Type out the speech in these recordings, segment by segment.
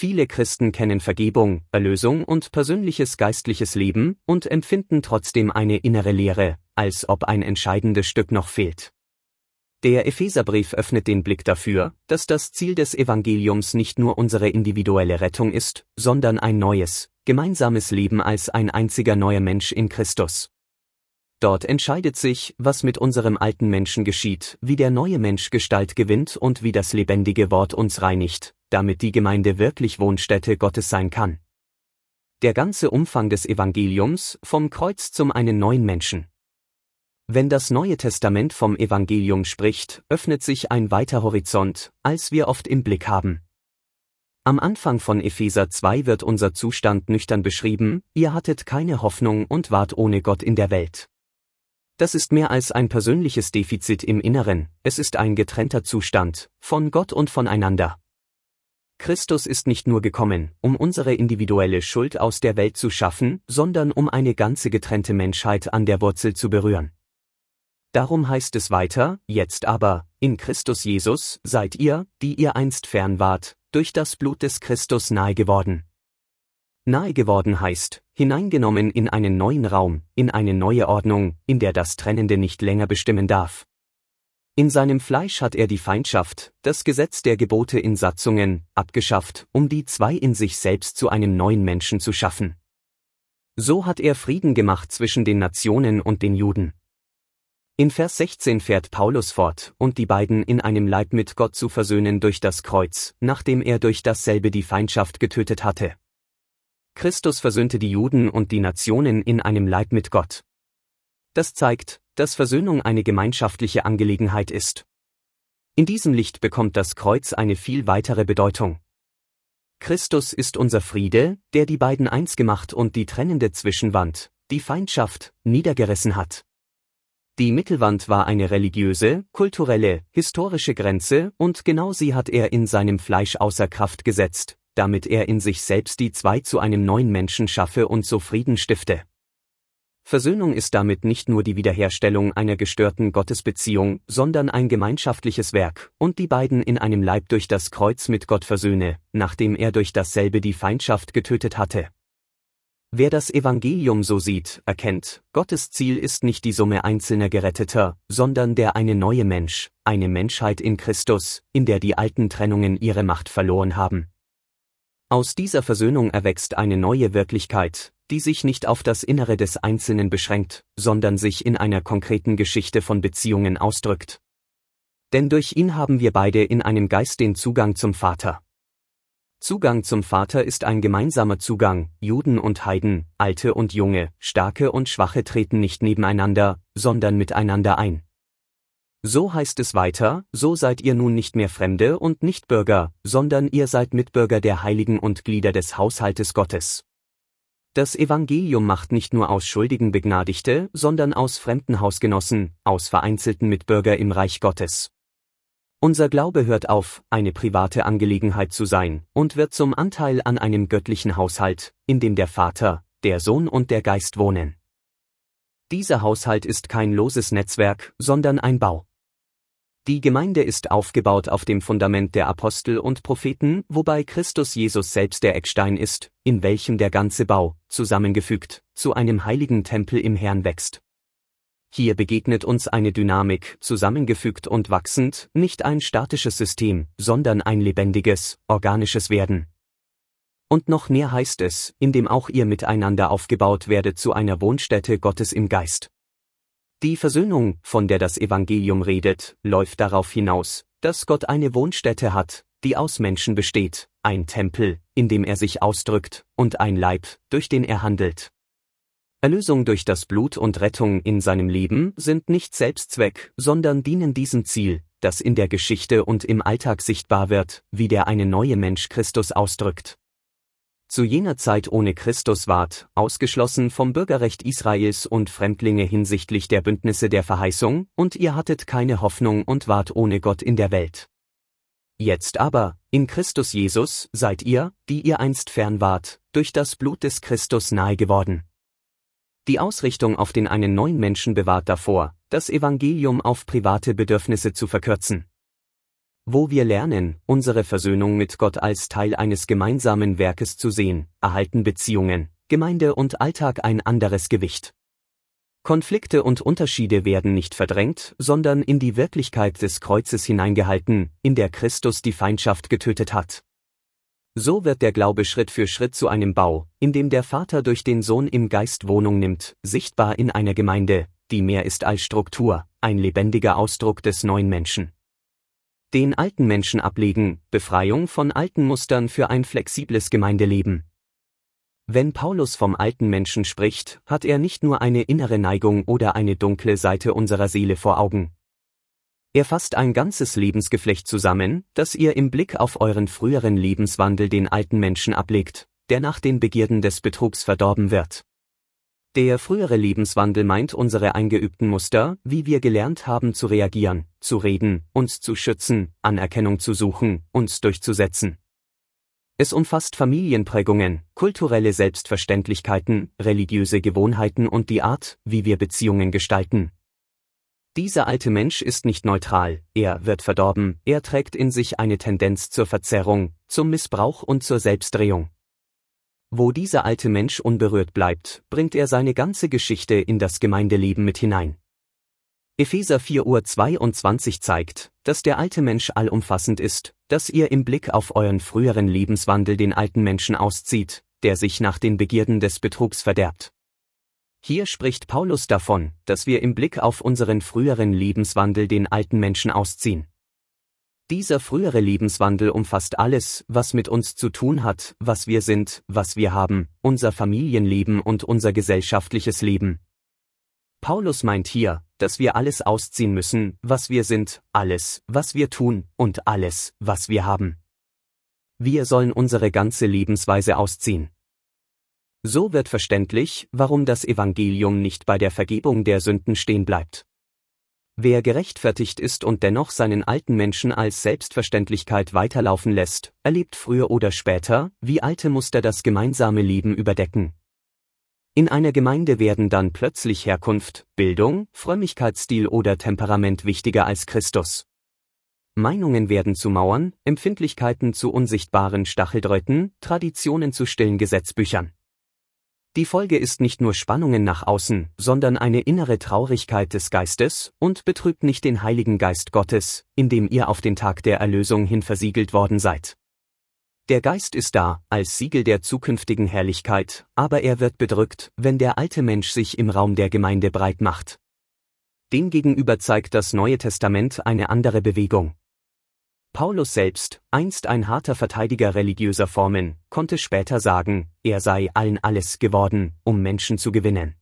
Viele Christen kennen Vergebung, Erlösung und persönliches geistliches Leben und empfinden trotzdem eine innere Leere, als ob ein entscheidendes Stück noch fehlt. Der Epheserbrief öffnet den Blick dafür, dass das Ziel des Evangeliums nicht nur unsere individuelle Rettung ist, sondern ein neues, gemeinsames Leben als ein einziger neuer Mensch in Christus. Dort entscheidet sich, was mit unserem alten Menschen geschieht, wie der neue Mensch Gestalt gewinnt und wie das lebendige Wort uns reinigt, damit die Gemeinde wirklich Wohnstätte Gottes sein kann. Der ganze Umfang des Evangeliums, vom Kreuz zum einen neuen Menschen. Wenn das Neue Testament vom Evangelium spricht, öffnet sich ein weiter Horizont, als wir oft im Blick haben. Am Anfang von Epheser 2 wird unser Zustand nüchtern beschrieben: Ihr hattet keine Hoffnung und wart ohne Gott in der Welt. Das ist mehr als ein persönliches Defizit im Inneren, es ist ein getrennter Zustand, von Gott und voneinander. Christus ist nicht nur gekommen, um unsere individuelle Schuld aus der Welt zu schaffen, sondern um eine ganze getrennte Menschheit an der Wurzel zu berühren. Darum heißt es weiter: Jetzt aber, in Christus Jesus, seid ihr, die ihr einst fern wart, durch das Blut des Christus nahe geworden. Nahe geworden heißt, hineingenommen in einen neuen Raum, in eine neue Ordnung, in der das Trennende nicht länger bestimmen darf. In seinem Fleisch hat er die Feindschaft, das Gesetz der Gebote in Satzungen, abgeschafft, um die zwei in sich selbst zu einem neuen Menschen zu schaffen. So hat er Frieden gemacht zwischen den Nationen und den Juden. In Vers 16 fährt Paulus fort, und die beiden in einem Leib mit Gott zu versöhnen durch das Kreuz, nachdem er durch dasselbe die Feindschaft getötet hatte. Christus versöhnte die Juden und die Nationen in einem Leib mit Gott. Das zeigt, dass Versöhnung eine gemeinschaftliche Angelegenheit ist. In diesem Licht bekommt das Kreuz eine viel weitere Bedeutung. Christus ist unser Friede, der die beiden eins gemacht und die trennende Zwischenwand, die Feindschaft, niedergerissen hat. Die Mittelwand war eine religiöse, kulturelle, historische Grenze, und genau sie hat er in seinem Fleisch außer Kraft gesetzt, damit er in sich selbst die zwei zu einem neuen Menschen schaffe und so Frieden stifte. Versöhnung ist damit nicht nur die Wiederherstellung einer gestörten Gottesbeziehung, sondern ein gemeinschaftliches Werk, und die beiden in einem Leib durch das Kreuz mit Gott versöhne, nachdem er durch dasselbe die Feindschaft getötet hatte. Wer das Evangelium so sieht, erkennt, Gottes Ziel ist nicht die Summe einzelner Geretteter, sondern der eine neue Mensch, eine Menschheit in Christus, in der die alten Trennungen ihre Macht verloren haben. Aus dieser Versöhnung erwächst eine neue Wirklichkeit, die sich nicht auf das Innere des Einzelnen beschränkt, sondern sich in einer konkreten Geschichte von Beziehungen ausdrückt. Denn durch ihn haben wir beide in einem Geist den Zugang zum Vater. Zugang zum Vater ist ein gemeinsamer Zugang, Juden und Heiden, Alte und Junge, Starke und Schwache treten nicht nebeneinander, sondern miteinander ein. So heißt es weiter: So seid ihr nun nicht mehr Fremde und Nichtbürger, sondern ihr seid Mitbürger der Heiligen und Glieder des Haushaltes Gottes. Das Evangelium macht nicht nur aus Schuldigen Begnadigte, sondern aus fremden Hausgenossen, aus vereinzelten Mitbürger im Reich Gottes. Unser Glaube hört auf, eine private Angelegenheit zu sein, und wird zum Anteil an einem göttlichen Haushalt, in dem der Vater, der Sohn und der Geist wohnen. Dieser Haushalt ist kein loses Netzwerk, sondern ein Bau. Die Gemeinde ist aufgebaut auf dem Fundament der Apostel und Propheten, wobei Christus Jesus selbst der Eckstein ist, in welchem der ganze Bau, zusammengefügt, zu einem heiligen Tempel im Herrn wächst. Hier begegnet uns eine Dynamik, zusammengefügt und wachsend, nicht ein statisches System, sondern ein lebendiges, organisches Werden. Und noch mehr heißt es, indem auch ihr miteinander aufgebaut werdet zu einer Wohnstätte Gottes im Geist. Die Versöhnung, von der das Evangelium redet, läuft darauf hinaus, dass Gott eine Wohnstätte hat, die aus Menschen besteht, ein Tempel, in dem er sich ausdrückt, und ein Leib, durch den er handelt. Erlösung durch das Blut und Rettung in seinem Leben sind nicht Selbstzweck, sondern dienen diesem Ziel, das in der Geschichte und im Alltag sichtbar wird, wie der eine neue Mensch Christus ausdrückt. Zu jener Zeit ohne Christus ward, ausgeschlossen vom Bürgerrecht Israels und Fremdlinge hinsichtlich der Bündnisse der Verheißung, und ihr hattet keine Hoffnung und wart ohne Gott in der Welt. Jetzt aber, in Christus Jesus, seid ihr, die ihr einst fern wart, durch das Blut des Christus nahe geworden. Die Ausrichtung auf den einen neuen Menschen bewahrt davor, das Evangelium auf private Bedürfnisse zu verkürzen. Wo wir lernen, unsere Versöhnung mit Gott als Teil eines gemeinsamen Werkes zu sehen, erhalten Beziehungen, Gemeinde und Alltag ein anderes Gewicht. Konflikte und Unterschiede werden nicht verdrängt, sondern in die Wirklichkeit des Kreuzes hineingehalten, in der Christus die Feindschaft getötet hat. So wird der Glaube Schritt für Schritt zu einem Bau, in dem der Vater durch den Sohn im Geist Wohnung nimmt, sichtbar in einer Gemeinde, die mehr ist als Struktur, ein lebendiger Ausdruck des neuen Menschen. Den alten Menschen ablegen, Befreiung von alten Mustern für ein flexibles Gemeindeleben. Wenn Paulus vom alten Menschen spricht, hat er nicht nur eine innere Neigung oder eine dunkle Seite unserer Seele vor Augen. Er fasst ein ganzes Lebensgeflecht zusammen, das ihr im Blick auf euren früheren Lebenswandel den alten Menschen ablegt, der nach den Begierden des Betrugs verdorben wird. Der frühere Lebenswandel meint unsere eingeübten Muster, wie wir gelernt haben zu reagieren, zu reden, uns zu schützen, Anerkennung zu suchen, uns durchzusetzen. Es umfasst Familienprägungen, kulturelle Selbstverständlichkeiten, religiöse Gewohnheiten und die Art, wie wir Beziehungen gestalten. Dieser alte Mensch ist nicht neutral, er wird verdorben, er trägt in sich eine Tendenz zur Verzerrung, zum Missbrauch und zur Selbstdrehung. Wo dieser alte Mensch unberührt bleibt, bringt er seine ganze Geschichte in das Gemeindeleben mit hinein. Epheser 4:22 zeigt, dass der alte Mensch allumfassend ist, dass ihr im Blick auf euren früheren Lebenswandel den alten Menschen auszieht, der sich nach den Begierden des Betrugs verderbt. Hier spricht Paulus davon, dass wir im Blick auf unseren früheren Lebenswandel den alten Menschen ausziehen. Dieser frühere Lebenswandel umfasst alles, was mit uns zu tun hat, was wir sind, was wir haben, unser Familienleben und unser gesellschaftliches Leben. Paulus meint hier, dass wir alles ausziehen müssen, was wir sind, alles, was wir tun, und alles, was wir haben. Wir sollen unsere ganze Lebensweise ausziehen. So wird verständlich, warum das Evangelium nicht bei der Vergebung der Sünden stehen bleibt. Wer gerechtfertigt ist und dennoch seinen alten Menschen als Selbstverständlichkeit weiterlaufen lässt, erlebt früher oder später, wie alte Muster das gemeinsame Leben überdecken. In einer Gemeinde werden dann plötzlich Herkunft, Bildung, Frömmigkeitsstil oder Temperament wichtiger als Christus. Meinungen werden zu Mauern, Empfindlichkeiten zu unsichtbaren Stacheldrähten, Traditionen zu stillen Gesetzbüchern. Die Folge ist nicht nur Spannungen nach außen, sondern eine innere Traurigkeit des Geistes, und betrübt nicht den Heiligen Geist Gottes, in dem ihr auf den Tag der Erlösung hin versiegelt worden seid. Der Geist ist da, als Siegel der zukünftigen Herrlichkeit, aber er wird bedrückt, wenn der alte Mensch sich im Raum der Gemeinde breit macht. Demgegenüber zeigt das Neue Testament eine andere Bewegung. Paulus selbst, einst ein harter Verteidiger religiöser Formen, konnte später sagen, er sei allen alles geworden, um Menschen zu gewinnen.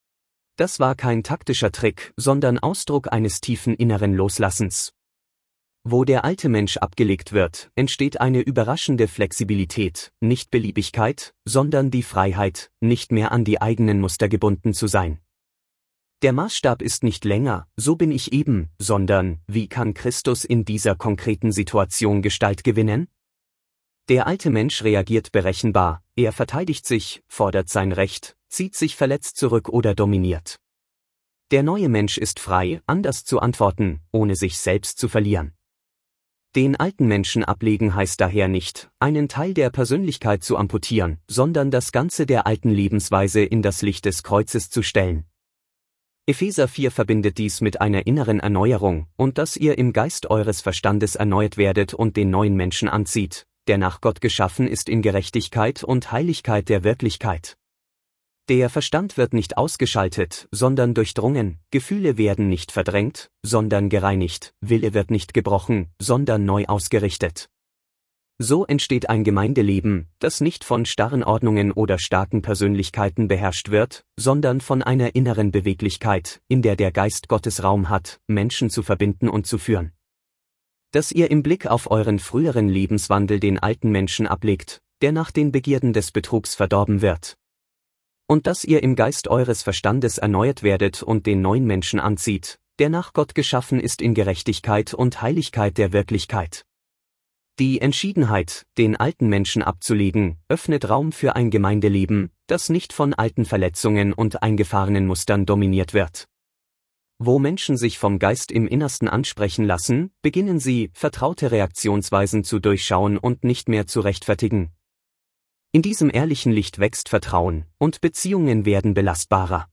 Das war kein taktischer Trick, sondern Ausdruck eines tiefen inneren Loslassens. Wo der alte Mensch abgelegt wird, entsteht eine überraschende Flexibilität, nicht Beliebigkeit, sondern die Freiheit, nicht mehr an die eigenen Muster gebunden zu sein. Der Maßstab ist nicht länger, so bin ich eben, sondern, wie kann Christus in dieser konkreten Situation Gestalt gewinnen? Der alte Mensch reagiert berechenbar, er verteidigt sich, fordert sein Recht, zieht sich verletzt zurück oder dominiert. Der neue Mensch ist frei, anders zu antworten, ohne sich selbst zu verlieren. Den alten Menschen ablegen heißt daher nicht, einen Teil der Persönlichkeit zu amputieren, sondern das Ganze der alten Lebensweise in das Licht des Kreuzes zu stellen. Epheser 4 verbindet dies mit einer inneren Erneuerung, und dass ihr im Geist eures Verstandes erneuert werdet und den neuen Menschen anzieht, der nach Gott geschaffen ist in Gerechtigkeit und Heiligkeit der Wirklichkeit. Der Verstand wird nicht ausgeschaltet, sondern durchdrungen, Gefühle werden nicht verdrängt, sondern gereinigt, Wille wird nicht gebrochen, sondern neu ausgerichtet. So entsteht ein Gemeindeleben, das nicht von starren Ordnungen oder starken Persönlichkeiten beherrscht wird, sondern von einer inneren Beweglichkeit, in der der Geist Gottes Raum hat, Menschen zu verbinden und zu führen. Dass ihr im Blick auf euren früheren Lebenswandel den alten Menschen ablegt, der nach den Begierden des Betrugs verdorben wird. Und dass ihr im Geist eures Verstandes erneuert werdet und den neuen Menschen anzieht, der nach Gott geschaffen ist in Gerechtigkeit und Heiligkeit der Wirklichkeit. Die Entschiedenheit, den alten Menschen abzulegen, öffnet Raum für ein Gemeindeleben, das nicht von alten Verletzungen und eingefahrenen Mustern dominiert wird. Wo Menschen sich vom Geist im Innersten ansprechen lassen, beginnen sie, vertraute Reaktionsweisen zu durchschauen und nicht mehr zu rechtfertigen. In diesem ehrlichen Licht wächst Vertrauen, und Beziehungen werden belastbarer.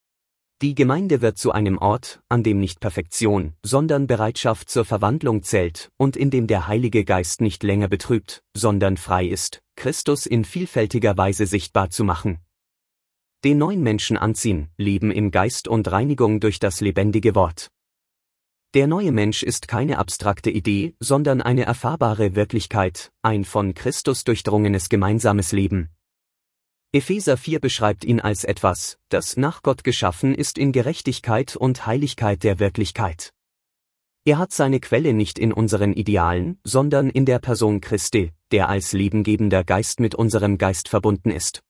Die Gemeinde wird zu einem Ort, an dem nicht Perfektion, sondern Bereitschaft zur Verwandlung zählt und in dem der Heilige Geist nicht länger betrübt, sondern frei ist, Christus in vielfältiger Weise sichtbar zu machen. Den neuen Menschen anziehen, Leben im Geist und Reinigung durch das lebendige Wort. Der neue Mensch ist keine abstrakte Idee, sondern eine erfahrbare Wirklichkeit, ein von Christus durchdrungenes gemeinsames Leben. Epheser 4 beschreibt ihn als etwas, das nach Gott geschaffen ist in Gerechtigkeit und Heiligkeit der Wirklichkeit. Er hat seine Quelle nicht in unseren Idealen, sondern in der Person Christi, der als lebengebender Geist mit unserem Geist verbunden ist.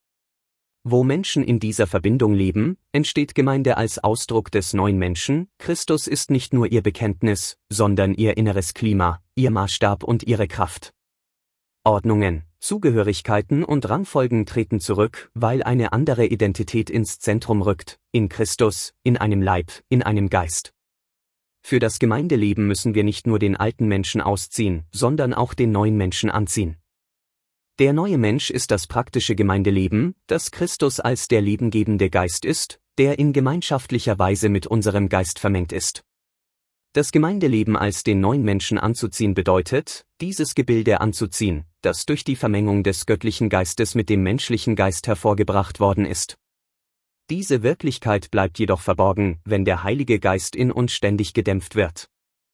Wo Menschen in dieser Verbindung leben, entsteht Gemeinde als Ausdruck des neuen Menschen. Christus ist nicht nur ihr Bekenntnis, sondern ihr inneres Klima, ihr Maßstab und ihre Kraft. Ordnungen, Zugehörigkeiten und Rangfolgen treten zurück, weil eine andere Identität ins Zentrum rückt, in Christus, in einem Leib, in einem Geist. Für das Gemeindeleben müssen wir nicht nur den alten Menschen ausziehen, sondern auch den neuen Menschen anziehen. Der neue Mensch ist das praktische Gemeindeleben, das Christus als der lebengebende Geist ist, der in gemeinschaftlicher Weise mit unserem Geist vermengt ist. Das Gemeindeleben als den neuen Menschen anzuziehen bedeutet, dieses Gebilde anzuziehen, das durch die Vermengung des göttlichen Geistes mit dem menschlichen Geist hervorgebracht worden ist. Diese Wirklichkeit bleibt jedoch verborgen, wenn der Heilige Geist in uns ständig gedämpft wird.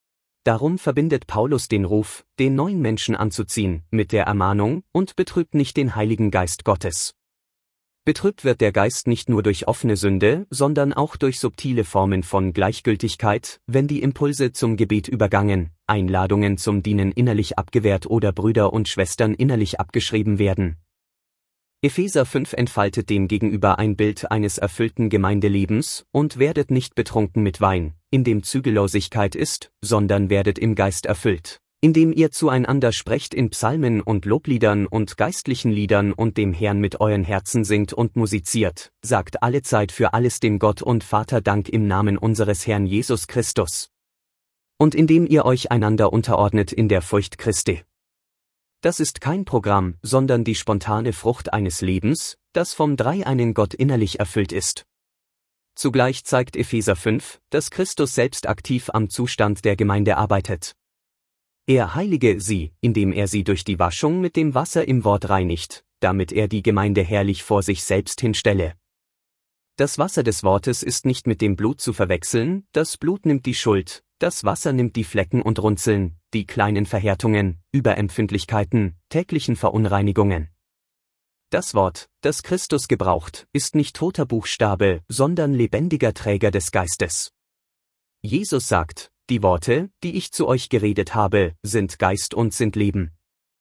Darum verbindet Paulus den Ruf, den neuen Menschen anzuziehen, mit der Ermahnung, und betrübt nicht den Heiligen Geist Gottes. Betrübt wird der Geist nicht nur durch offene Sünde, sondern auch durch subtile Formen von Gleichgültigkeit, wenn die Impulse zum Gebet übergangen, Einladungen zum Dienen innerlich abgewehrt oder Brüder und Schwestern innerlich abgeschrieben werden. Epheser 5 entfaltet demgegenüber ein Bild eines erfüllten Gemeindelebens, und werdet nicht betrunken mit Wein, in dem Zügellosigkeit ist, sondern werdet im Geist erfüllt, indem ihr zueinander sprecht in Psalmen und Lobliedern und geistlichen Liedern und dem Herrn mit euren Herzen singt und musiziert, sagt allezeit für alles dem Gott und Vater Dank im Namen unseres Herrn Jesus Christus. Und indem ihr euch einander unterordnet in der Furcht Christi. Das ist kein Programm, sondern die spontane Frucht eines Lebens, das vom dreieinen Gott innerlich erfüllt ist. Zugleich zeigt Epheser 5, dass Christus selbst aktiv am Zustand der Gemeinde arbeitet. Er heilige sie, indem er sie durch die Waschung mit dem Wasser im Wort reinigt, damit er die Gemeinde herrlich vor sich selbst hinstelle. Das Wasser des Wortes ist nicht mit dem Blut zu verwechseln, das Blut nimmt die Schuld, das Wasser nimmt die Flecken und Runzeln, die kleinen Verhärtungen, Überempfindlichkeiten, täglichen Verunreinigungen. Das Wort, das Christus gebraucht, ist nicht toter Buchstabe, sondern lebendiger Träger des Geistes. Jesus sagt, die Worte, die ich zu euch geredet habe, sind Geist und sind Leben.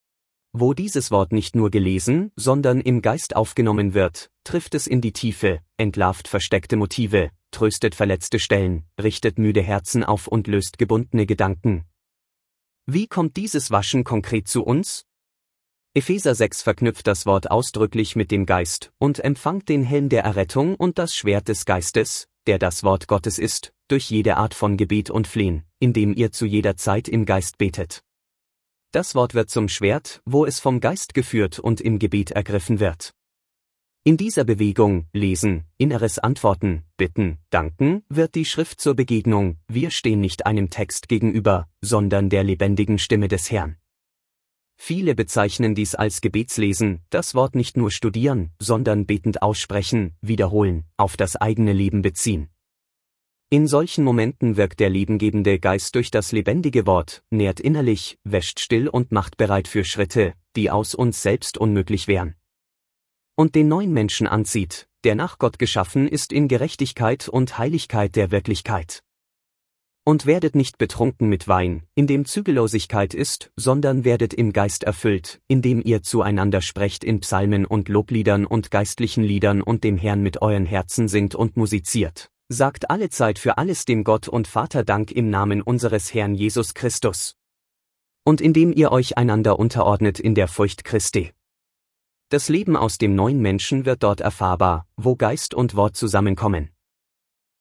Wo dieses Wort nicht nur gelesen, sondern im Geist aufgenommen wird, trifft es in die Tiefe, entlarvt versteckte Motive, tröstet verletzte Stellen, richtet müde Herzen auf und löst gebundene Gedanken. Wie kommt dieses Waschen konkret zu uns? Epheser 6 verknüpft das Wort ausdrücklich mit dem Geist und empfangt den Helm der Errettung und das Schwert des Geistes, der das Wort Gottes ist, durch jede Art von Gebet und Flehen, indem ihr zu jeder Zeit im Geist betet. Das Wort wird zum Schwert, wo es vom Geist geführt und im Gebet ergriffen wird. In dieser Bewegung, Lesen, inneres Antworten, Bitten, Danken, wird die Schrift zur Begegnung, wir stehen nicht einem Text gegenüber, sondern der lebendigen Stimme des Herrn. Viele bezeichnen dies als Gebetslesen, das Wort nicht nur studieren, sondern betend aussprechen, wiederholen, auf das eigene Leben beziehen. In solchen Momenten wirkt der lebengebende Geist durch das lebendige Wort, nährt innerlich, wäscht still und macht bereit für Schritte, die aus uns selbst unmöglich wären. Und den neuen Menschen anzieht, der nach Gott geschaffen ist in Gerechtigkeit und Heiligkeit der Wirklichkeit. Und werdet nicht betrunken mit Wein, in dem Zügellosigkeit ist, sondern werdet im Geist erfüllt, indem ihr zueinander sprecht in Psalmen und Lobliedern und geistlichen Liedern und dem Herrn mit euren Herzen singt und musiziert. Sagt allezeit für alles dem Gott und Vater Dank im Namen unseres Herrn Jesus Christus. Und indem ihr euch einander unterordnet in der Furcht Christi. Das Leben aus dem neuen Menschen wird dort erfahrbar, wo Geist und Wort zusammenkommen.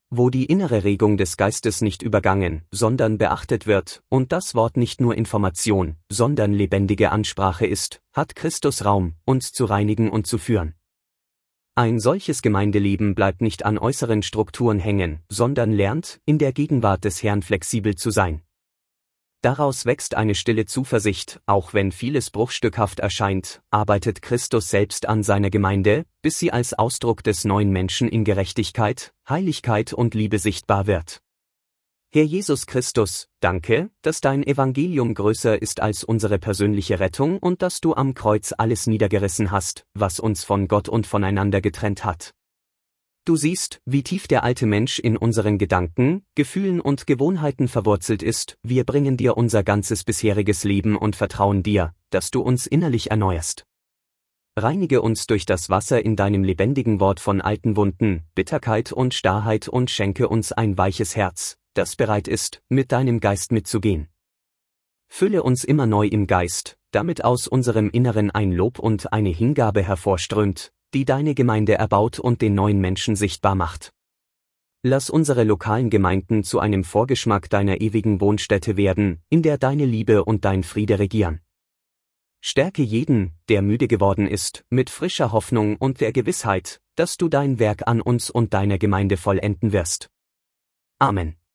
wo die innere Regung des Geistes nicht übergangen, sondern beachtet wird, und das Wort nicht nur Information, sondern lebendige Ansprache ist, hat Christus Raum, uns zu reinigen und zu führen. Ein solches Gemeindeleben bleibt nicht an äußeren Strukturen hängen, sondern lernt, in der Gegenwart des Herrn flexibel zu sein. Daraus wächst eine stille Zuversicht, auch wenn vieles bruchstückhaft erscheint, arbeitet Christus selbst an seiner Gemeinde, bis sie als Ausdruck des neuen Menschen in Gerechtigkeit, Heiligkeit und Liebe sichtbar wird. Herr Jesus Christus, danke, dass dein Evangelium größer ist als unsere persönliche Rettung und dass du am Kreuz alles niedergerissen hast, was uns von Gott und voneinander getrennt hat. Du siehst, wie tief der alte Mensch in unseren Gedanken, Gefühlen und Gewohnheiten verwurzelt ist, wir bringen dir unser ganzes bisheriges Leben und vertrauen dir, dass du uns innerlich erneuerst. Reinige uns durch das Wasser in deinem lebendigen Wort von alten Wunden, Bitterkeit und Starrheit und schenke uns ein weiches Herz, das bereit ist, mit deinem Geist mitzugehen. Fülle uns immer neu im Geist, damit aus unserem Inneren ein Lob und eine Hingabe hervorströmt, die deine Gemeinde erbaut und den neuen Menschen sichtbar macht. Lass unsere lokalen Gemeinden zu einem Vorgeschmack deiner ewigen Wohnstätte werden, in der deine Liebe und dein Friede regieren. Stärke jeden, der müde geworden ist, mit frischer Hoffnung und der Gewissheit, dass du dein Werk an uns und deiner Gemeinde vollenden wirst. Amen.